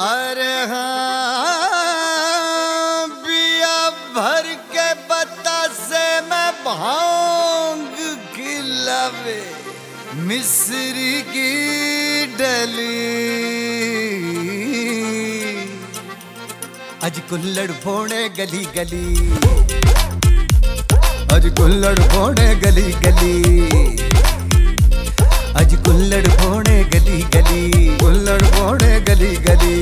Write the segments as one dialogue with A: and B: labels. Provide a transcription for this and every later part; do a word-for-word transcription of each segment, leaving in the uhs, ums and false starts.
A: अरे हाँ बिया भर के पत्ता से मैं भांग खिलावे मिस्री की डली। अज कुल्लड़ फोड़े गली गली, अज कुल्लड़ फोड़े गली गली, अज कुल्लड़ फोड़े गली गली, कुल्लड़ फोड़े गली गली।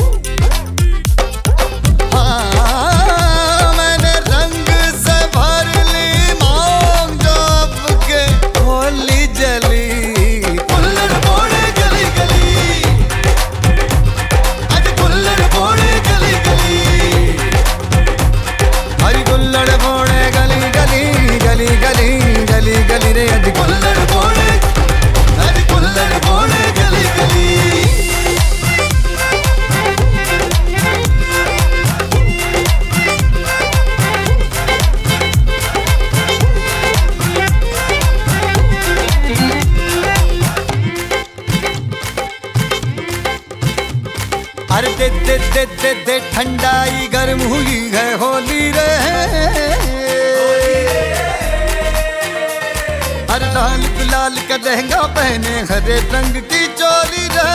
A: हाँ मैंने रंग से भर ली मांग जब के होली जली। कुल्लड़ फोड़े गली गली, अज कुल्लड़ फोड़े गली गली, अज कुल्लड़ फोड़े गली गली, गली गली गली गली रे अज कुल्लड़ फोड़े, अज कुल्लड़ फोड़े गली गली। अरे दे दे दे दे दे ठंडाई गर्म हुई है होली रे। अरे लाल गुलाल का लहंगा पहने हरे रंग की चोली रे।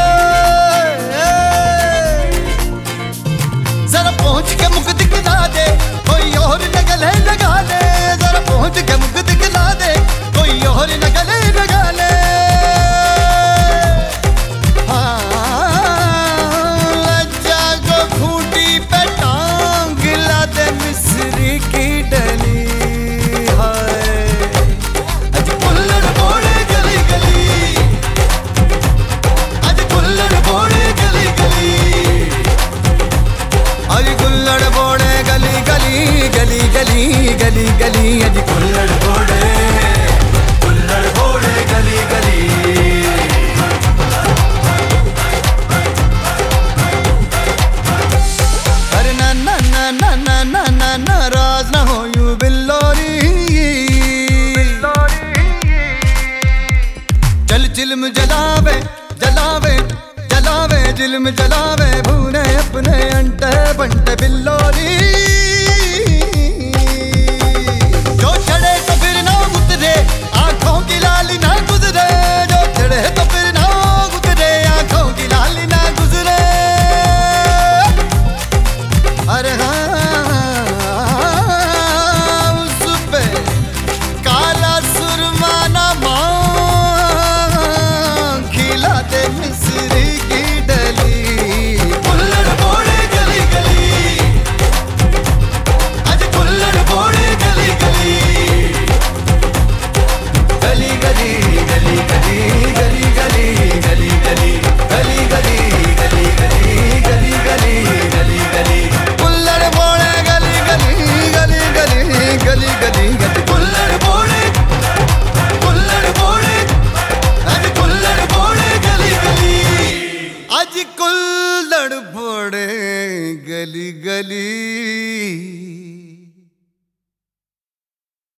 A: जरा पहुंच के मुख दिखला दे कोई और न गले लगा ले, जरा पहुंच के मुख दिखला दे कोई और न गले लगा ले। मिस्री की डली है अज कुल्लड़ फोड़े गली गली, अज कुल्लड़ फोड़े गली गली, अज कुल्लड़ फोड़े गली गली, गली गली गली गली, अज कुल्लड़ फोड़े, कुल्लड़ फोड़े गली गली। नाराज न हो यूं बिल्लोरी, चल चिल्म जलावे जलावे जलावे, जिल्म जलावे भूने अपने अंटे बंटे बिल्लोरी।